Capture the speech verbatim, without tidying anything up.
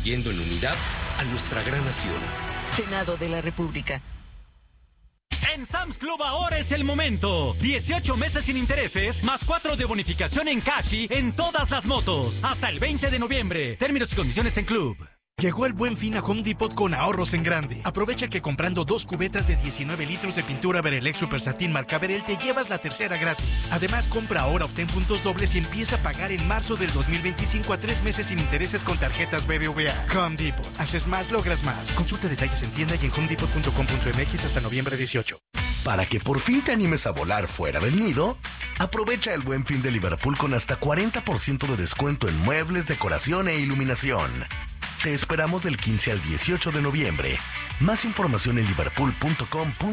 construyendo en unidad a nuestra gran nación. Senado de la República. En Sam's Club ahora es el momento. dieciocho meses sin intereses, más cuatro de bonificación en Cashi en todas las motos. Hasta el veinte de noviembre. Términos y condiciones en Club. Llegó el Buen Fin a Home Depot con ahorros en grande. Aprovecha que comprando dos cubetas de diecinueve litros de pintura Berelex Super Satin marca Berel te llevas la tercera gratis. Además, compra ahora, obtén puntos dobles y empieza a pagar en marzo del dos mil veinticinco a tres meses sin intereses con tarjetas B B V A. Home Depot. Haces más, logras más. Consulta detalles en tienda y en home depot punto com punto m x hasta noviembre dieciocho. Para que por fin te animes a volar fuera del nido, aprovecha el Buen Fin de Liverpool con hasta cuarenta por ciento de descuento en muebles, decoración e iluminación. Te esperamos del quince al dieciocho de noviembre. Más información en liverpool punto com punto m x.